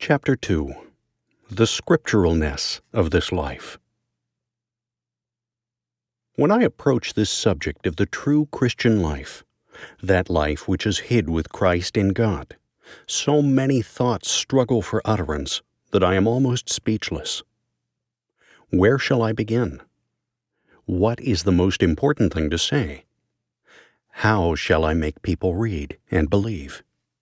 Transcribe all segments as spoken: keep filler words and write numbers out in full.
Chapter two. The Scripturalness of this Life. When I approach this subject of the true Christian life, that life which is hid with Christ in God, so many thoughts struggle for utterance that I am almost speechless. Where shall I begin? What is the most important thing to say? How shall I make people read and believe?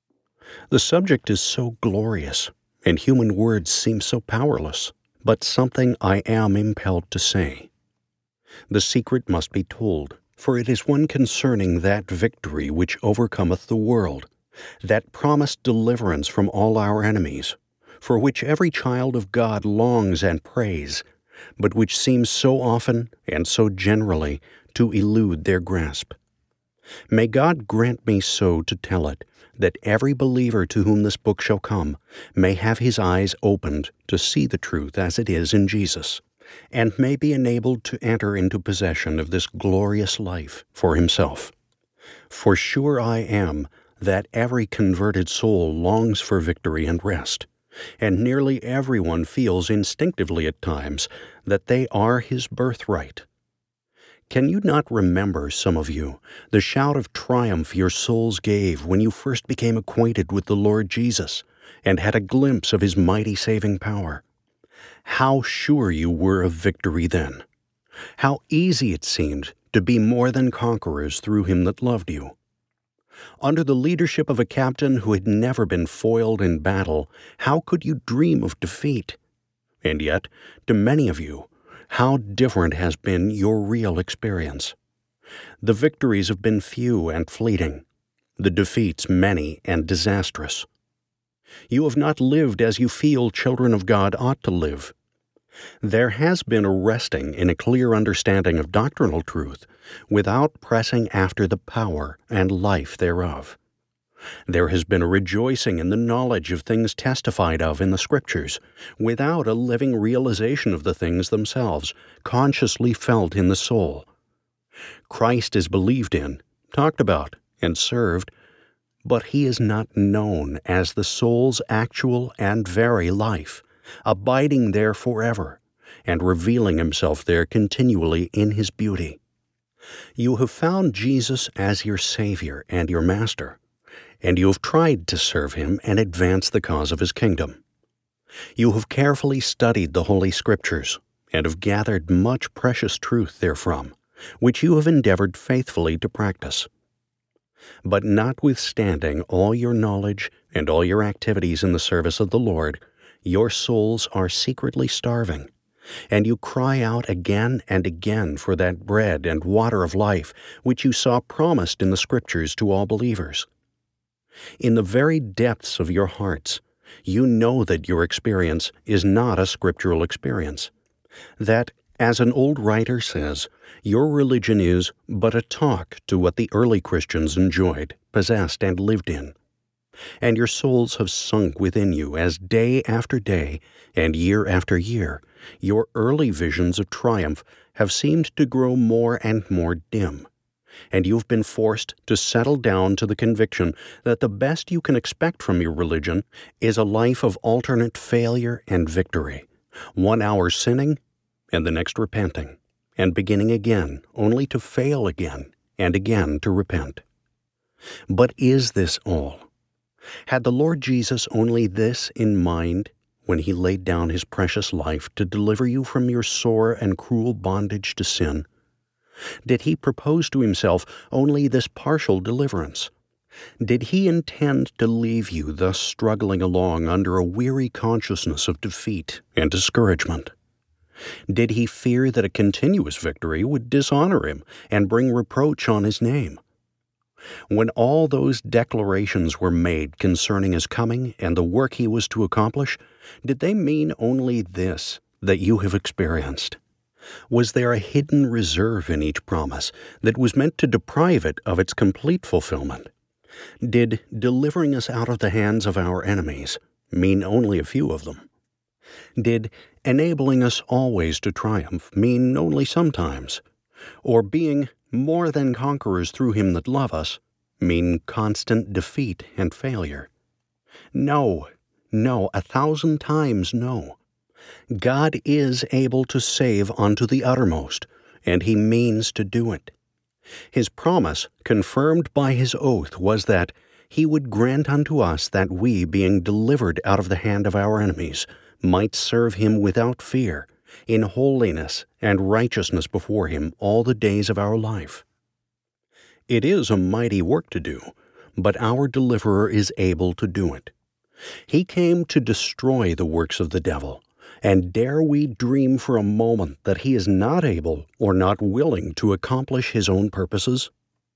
The subject is so glorious, and human words seem so powerless, but something I am impelled to say. The secret must be told, for it is one concerning that victory which overcometh the world, that promised deliverance from all our enemies, for which every child of God longs and prays, but which seems so often and so generally to elude their grasp. May God grant me so to tell it, that every believer to whom this book shall come may have his eyes opened to see the truth as it is in Jesus, and may be enabled to enter into possession of this glorious life for himself. For sure I am that every converted soul longs for victory and rest, and nearly everyone feels instinctively at times that they are his birthright. Can you not remember, some of you, the shout of triumph your souls gave when you first became acquainted with the Lord Jesus and had a glimpse of his mighty saving power? How sure you were of victory then! How easy it seemed to be more than conquerors through him that loved you! Under the leadership of a captain who had never been foiled in battle, how could you dream of defeat? And yet, to many of you, how different has been your real experience. The victories have been few and fleeting, the defeats many and disastrous. You have not lived as you feel children of God ought to live. There has been a resting in a clear understanding of doctrinal truth without pressing after the power and life thereof. There has been a rejoicing in the knowledge of things testified of in the Scriptures, without a living realization of the things themselves, consciously felt in the soul. Christ is believed in, talked about, and served, but he is not known as the soul's actual and very life, abiding there forever, and revealing himself there continually in his beauty. You have found Jesus as your Savior and your Master, and you have tried to serve him and advance the cause of his kingdom. You have carefully studied the Holy Scriptures, and have gathered much precious truth therefrom, which you have endeavored faithfully to practice. But notwithstanding all your knowledge and all your activities in the service of the Lord, your souls are secretly starving, and you cry out again and again for that bread and water of life which you saw promised in the Scriptures to all believers. In the very depths of your hearts, you know that your experience is not a scriptural experience, that, as an old writer says, your religion is but a talk to what the early Christians enjoyed, possessed, and lived in. And your souls have sunk within you as day after day, and year after year, your early visions of triumph have seemed to grow more and more dim, and you have been forced to settle down to the conviction that the best you can expect from your religion is a life of alternate failure and victory, one hour sinning and the next repenting, and beginning again only to fail again and again to repent. But is this all? Had the Lord Jesus only this in mind when he laid down his precious life to deliver you from your sore and cruel bondage to sin? Did he propose to himself only this partial deliverance? Did he intend to leave you thus struggling along under a weary consciousness of defeat and discouragement? Did he fear that a continuous victory would dishonor him and bring reproach on his name? When all those declarations were made concerning his coming and the work he was to accomplish, did they mean only this that you have experienced? Was there a hidden reserve in each promise that was meant to deprive it of its complete fulfillment? Did delivering us out of the hands of our enemies mean only a few of them? Did enabling us always to triumph mean only sometimes? Or being more than conquerors through him that love us mean constant defeat and failure? No, No, a thousand times no. God is able to save unto the uttermost, and He means to do it. His promise, confirmed by His oath, was that He would grant unto us that we, being delivered out of the hand of our enemies, might serve Him without fear, in holiness and righteousness before Him all the days of our life. It is a mighty work to do, but our Deliverer is able to do it. He came to destroy the works of the devil, and dare we dream for a moment that He is not able or not willing to accomplish His own purposes?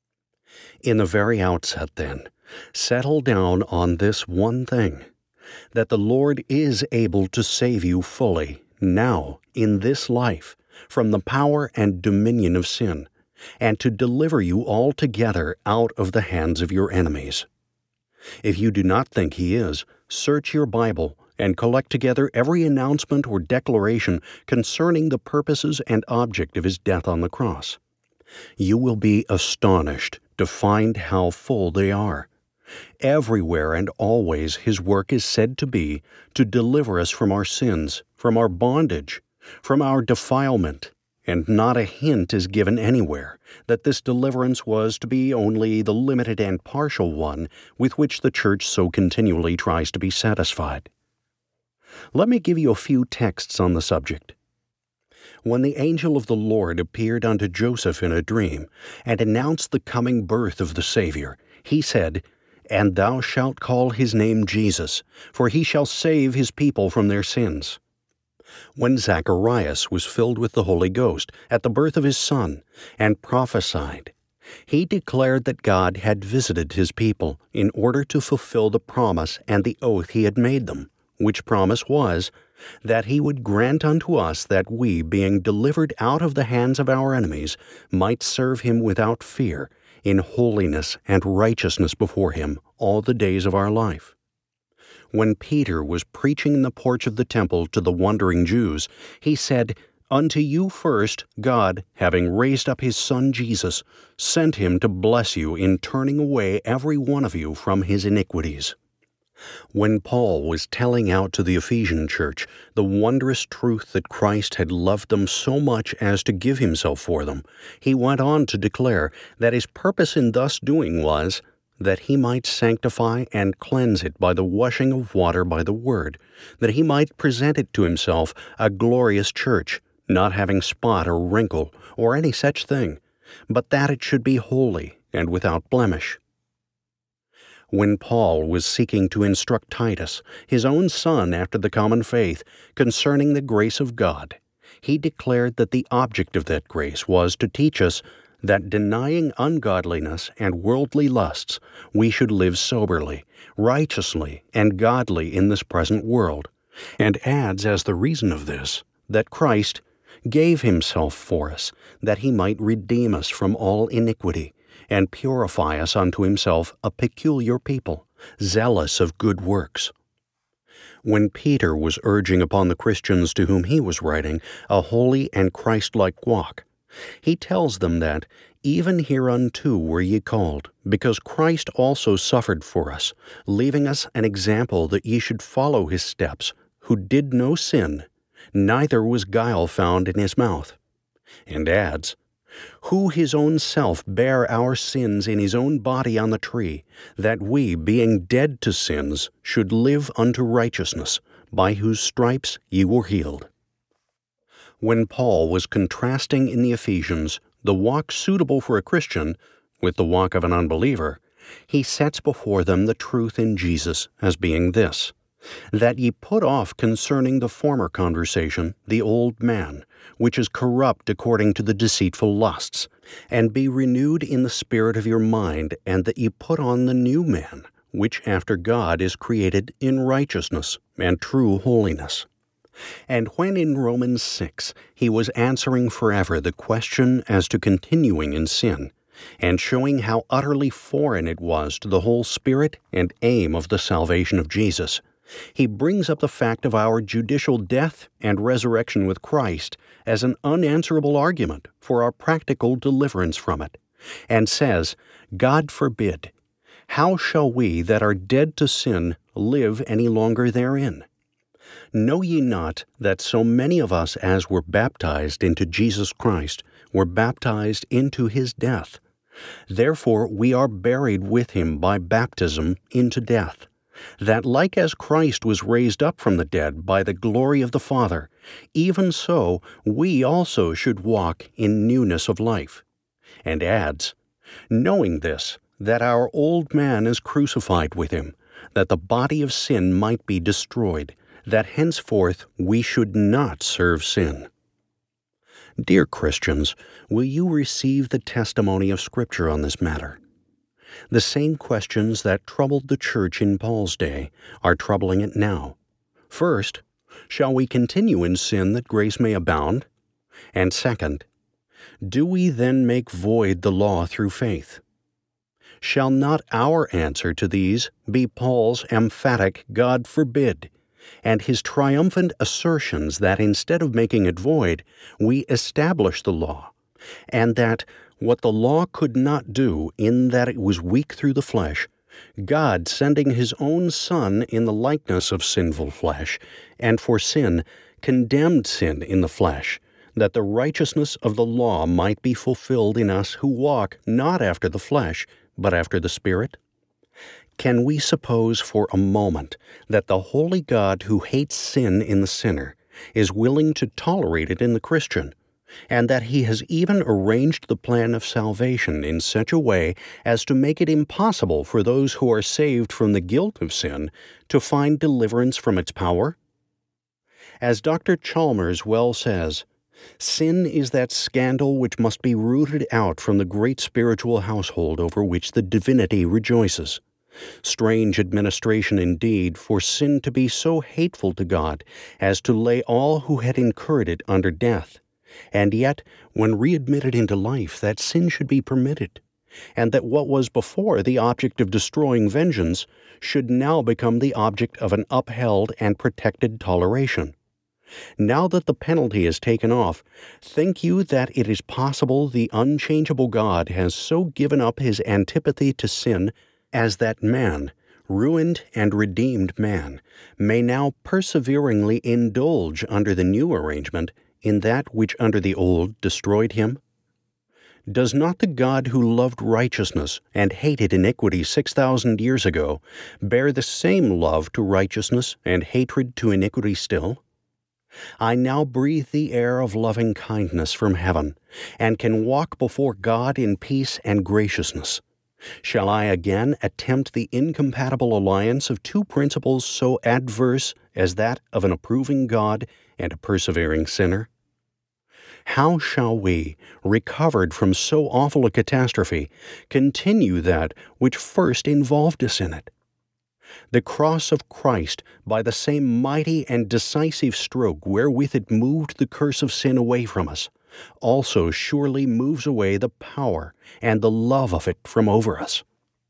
In the very outset, then, settle down on this one thing, that the Lord is able to save you fully, now, in this life, from the power and dominion of sin, and to deliver you altogether out of the hands of your enemies. If you do not think He is, search your Bible and collect together every announcement or declaration concerning the purposes and object of His death on the cross. You will be astonished to find how full they are. Everywhere and always His work is said to be to deliver us from our sins, from our bondage, from our defilement, and not a hint is given anywhere that this deliverance was to be only the limited and partial one with which the Church so continually tries to be satisfied. Let me give you a few texts on the subject. When the angel of the Lord appeared unto Joseph in a dream, and announced the coming birth of the Savior, he said, And thou shalt call his name Jesus, for he shall save his people from their sins. When Zacharias was filled with the Holy Ghost at the birth of his son, and prophesied, he declared that God had visited his people in order to fulfill the promise and the oath he had made them, which promise was, that he would grant unto us that we, being delivered out of the hands of our enemies, might serve him without fear, in holiness and righteousness before him all the days of our life. When Peter was preaching in the porch of the temple to the wondering Jews, he said, Unto you first, God, having raised up his Son Jesus, sent him to bless you in turning away every one of you from his iniquities. When Paul was telling out to the Ephesian church the wondrous truth that Christ had loved them so much as to give himself for them, he went on to declare that his purpose in thus doing was that he might sanctify and cleanse it by the washing of water by the word, that he might present it to himself a glorious church, not having spot or wrinkle or any such thing, but that it should be holy and without blemish. When Paul was seeking to instruct Titus, his own son after the common faith, concerning the grace of God, he declared that the object of that grace was to teach us that denying ungodliness and worldly lusts, we should live soberly, righteously, and godly in this present world, and adds as the reason of this, that Christ gave himself for us, that he might redeem us from all iniquity, and purify us unto himself a peculiar people, zealous of good works. When Peter was urging upon the Christians to whom he was writing a holy and Christ-like walk, he tells them that, Even hereunto were ye called, because Christ also suffered for us, leaving us an example that ye should follow his steps, who did no sin, neither was guile found in his mouth. And adds, Who his own self bare our sins in his own body on the tree, that we, being dead to sins, should live unto righteousness, by whose stripes ye were healed. When Paul was contrasting in the Ephesians the walk suitable for a Christian with the walk of an unbeliever, he sets before them the truth in Jesus as being this, that ye put off concerning the former conversation the old man, which is corrupt according to the deceitful lusts, and be renewed in the spirit of your mind, and that ye put on the new man, which after God is created in righteousness and true holiness. And when in Romans six he was answering forever the question as to continuing in sin, and showing how utterly foreign it was to the whole spirit and aim of the salvation of Jesus, he brings up the fact of our judicial death and resurrection with Christ as an unanswerable argument for our practical deliverance from it, and says, God forbid, how shall we that are dead to sin live any longer therein. Know ye not that so many of us as were baptized into Jesus Christ were baptized into his death? Therefore we are buried with him by baptism into death, that like as Christ was raised up from the dead by the glory of the Father, even so we also should walk in newness of life. And adds, knowing this, that our old man is crucified with him, that the body of sin might be destroyed, that henceforth we should not serve sin. Dear Christians, will you receive the testimony of Scripture on this matter? The same questions that troubled the church in Paul's day are troubling it now. First, shall we continue in sin that grace may abound? And second, do we then make void the law through faith? Shall not our answer to these be Paul's emphatic "God forbid," and his triumphant assertions that instead of making it void, we establish the law, and that what the law could not do in that it was weak through the flesh, God sending his own Son in the likeness of sinful flesh, and for sin, condemned sin in the flesh, that the righteousness of the law might be fulfilled in us who walk not after the flesh, but after the Spirit? Can we suppose for a moment that the holy God who hates sin in the sinner is willing to tolerate it in the Christian, and that he has even arranged the plan of salvation in such a way as to make it impossible for those who are saved from the guilt of sin to find deliverance from its power? As Doctor Chalmers well says, sin is that scandal which must be rooted out from the great spiritual household over which the divinity rejoices. Strange administration indeed for sin to be so hateful to God as to lay all who had incurred it under death, and yet, when readmitted into life, that sin should be permitted, and that what was before the object of destroying vengeance should now become the object of an upheld and protected toleration. Now that the penalty is taken off, think you that it is possible the unchangeable God has so given up his antipathy to sin as that man, ruined and redeemed man, may now perseveringly indulge under the new arrangement in that which under the old destroyed him? Does not the God who loved righteousness and hated iniquity six thousand years ago bear the same love to righteousness and hatred to iniquity still? I now breathe the air of loving kindness from heaven, and can walk before God in peace and graciousness. Shall I again attempt the incompatible alliance of two principles so adverse as that of an approving God and a persevering sinner? How shall we, recovered from so awful a catastrophe, continue that which first involved us in it? The cross of Christ, by the same mighty and decisive stroke wherewith it moved the curse of sin away from us, also surely moves away the power and the love of it from over us.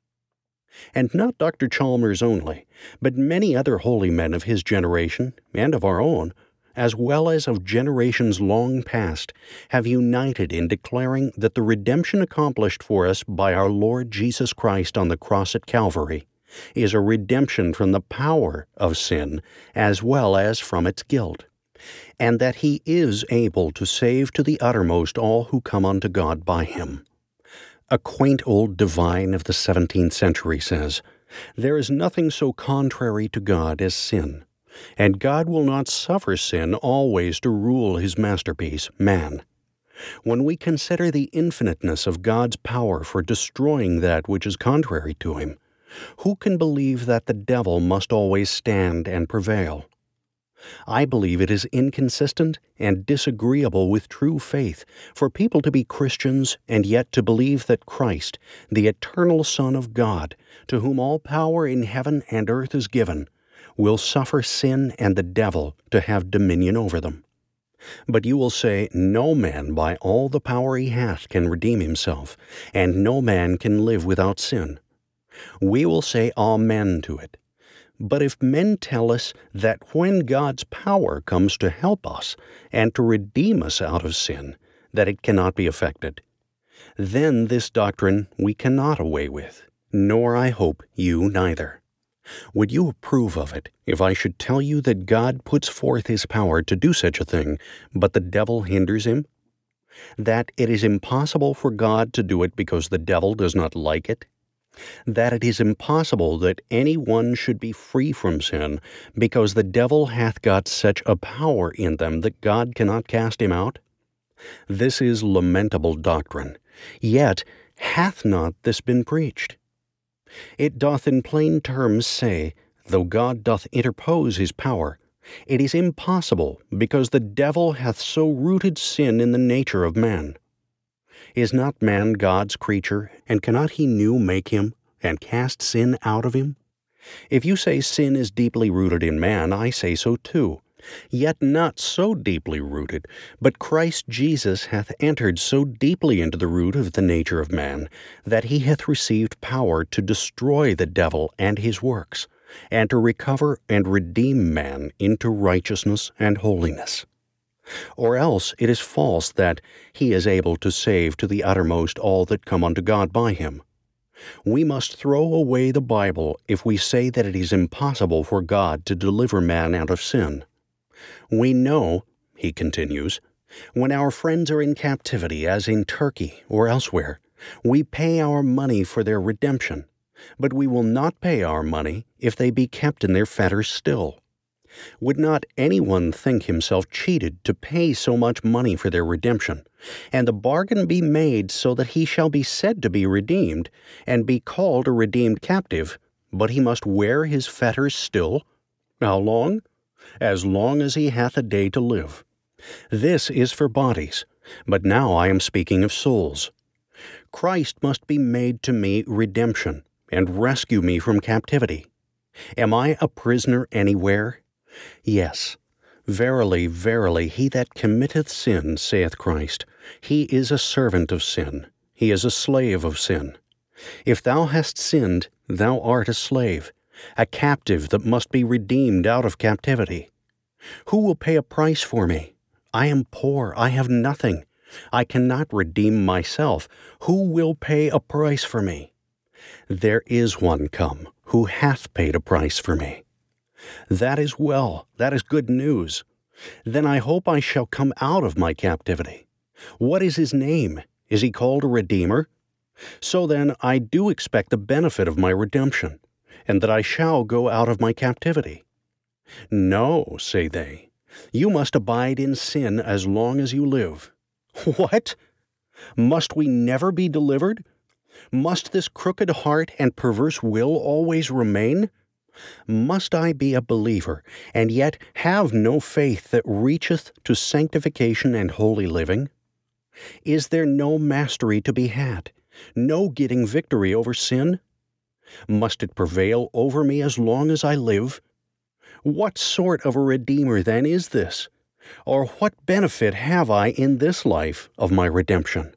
And not Doctor Chalmers only, but many other holy men of his generation, and of our own, as well as of generations long past, have united in declaring that the redemption accomplished for us by our Lord Jesus Christ on the cross at Calvary is a redemption from the power of sin as well as from its guilt, and that he is able to save to the uttermost all who come unto God by him. A quaint old divine of the seventeenth century says, "There is nothing so contrary to God as sin, and God will not suffer sin always to rule his masterpiece, man." When we consider the infiniteness of God's power for destroying that which is contrary to him, who can believe that the devil must always stand and prevail? I believe it is inconsistent and disagreeable with true faith for people to be Christians and yet to believe that Christ, the eternal Son of God, to whom all power in heaven and earth is given, will suffer sin and the devil to have dominion over them. But you will say, no man by all the power he hath can redeem himself, and no man can live without sin. We will say amen to it. But if men tell us that when God's power comes to help us and to redeem us out of sin, that it cannot be effected, then this doctrine we cannot away with, nor I hope you neither. Would you approve of it if I should tell you that God puts forth His power to do such a thing, but the devil hinders Him? That it is impossible for God to do it because the devil does not like it? That it is impossible that any one should be free from sin, because the devil hath got such a power in them that God cannot cast him out? This is lamentable doctrine. Yet hath not this been preached? It doth in plain terms say, though God doth interpose His power, it is impossible, because the devil hath so rooted sin in the nature of man. Is not man God's creature, and cannot He new make him, and cast sin out of him? If you say sin is deeply rooted in man, I say so too. Yet not so deeply rooted, but Christ Jesus hath entered so deeply into the root of the nature of man, that He hath received power to destroy the devil and his works, and to recover and redeem man into righteousness and holiness. Or else it is false that He is able to save to the uttermost all that come unto God by Him. We must throw away the Bible if we say that it is impossible for God to deliver man out of sin. We know, he continues, when our friends are in captivity, as in Turkey or elsewhere, we pay our money for their redemption, but we will not pay our money if they be kept in their fetters still. Would not anyone think himself cheated to pay so much money for their redemption, and the bargain be made so that he shall be said to be redeemed, and be called a redeemed captive, but he must wear his fetters still? How long? As long as he hath a day to live. This is for bodies, but now I am speaking of souls. Christ must be made to me redemption, and rescue me from captivity. Am I a prisoner anywhere? Yes. Verily, verily, he that committeth sin, saith Christ, he is a servant of sin, he is a slave of sin. If thou hast sinned, thou art a slave, a captive that must be redeemed out of captivity. Who will pay a price for me? I am poor, I have nothing. I cannot redeem myself. Who will pay a price for me? There is one come, who hath paid a price for me. That is well, that is good news. Then I hope I shall come out of my captivity. What is His name? Is He called a Redeemer? So then I do expect the benefit of my redemption, and that I shall go out of my captivity. No, say they, you must abide in sin as long as you live. What? Must we never be delivered? Must this crooked heart and perverse will always remain? Must I be a believer, and yet have no faith that reacheth to sanctification and holy living? Is there no mastery to be had, no getting victory over sin? Must it prevail over me as long as I live? What sort of a Redeemer then is this? Or what benefit have I in this life of my redemption?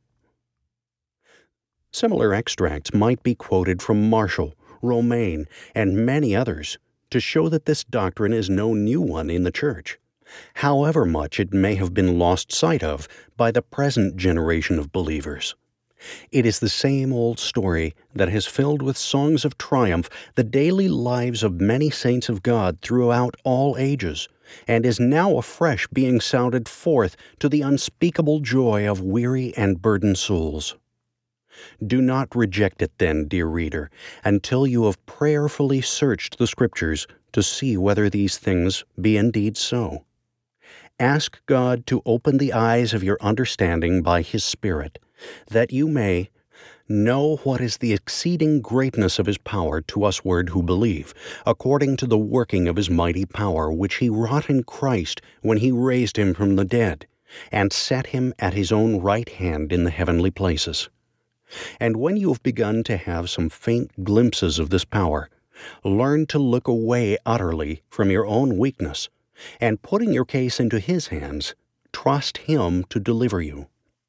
Similar extracts might be quoted from Marshall, Romaine, and many others to show that this doctrine is no new one in the Church, however much it may have been lost sight of by the present generation of believers. It is the same old story that has filled with songs of triumph the daily lives of many saints of God throughout all ages, and is now afresh being sounded forth to the unspeakable joy of weary and burdened souls. Do not reject it then, dear reader, until you have prayerfully searched the Scriptures to see whether these things be indeed so. Ask God to open the eyes of your understanding by His Spirit, that you may know what is the exceeding greatness of His power to usward who believe, according to the working of His mighty power, which He wrought in Christ when He raised Him from the dead, and set Him at His own right hand in the heavenly places. And when you have begun to have some faint glimpses of this power, learn to look away utterly from your own weakness, and putting your case into His hands, trust Him to deliver you.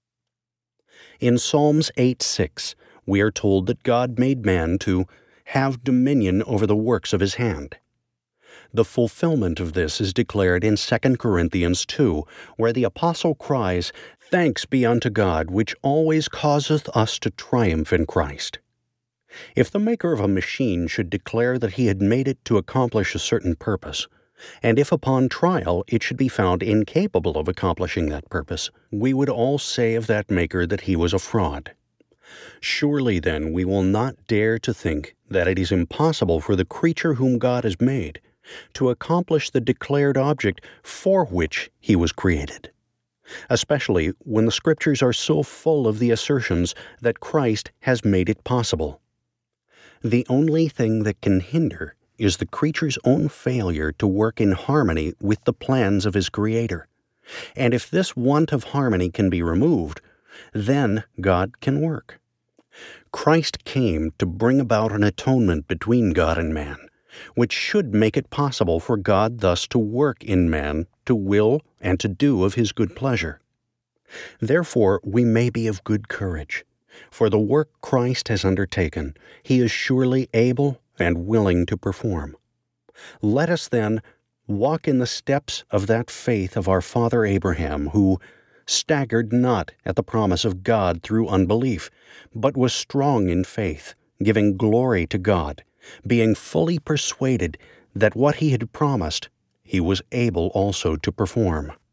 In Psalms eight six, we are told that God made man to have dominion over the works of His hand. The fulfillment of this is declared in Second Corinthians two, where the Apostle cries, "Thanks be unto God, which always causeth us to triumph in Christ." If the maker of a machine should declare that he had made it to accomplish a certain purpose, and if upon trial it should be found incapable of accomplishing that purpose, we would all say of that maker that he was a fraud. Surely then we will not dare to think that it is impossible for the creature whom God has made to accomplish the declared object for which he was created, especially when the Scriptures are so full of the assertions that Christ has made it possible. The only thing that can hinder is the creature's own failure to work in harmony with the plans of his Creator. And if this want of harmony can be removed, then God can work. Christ came to bring about an atonement between God and man, which should make it possible for God thus to work in man to will and to do of his good pleasure. Therefore we may be of good courage, for the work Christ has undertaken he is surely able and willing to perform. Let us then walk in the steps of that faith of our father Abraham, who staggered not at the promise of God through unbelief, but was strong in faith, giving glory to God, being fully persuaded that what he had promised he was able also to perform.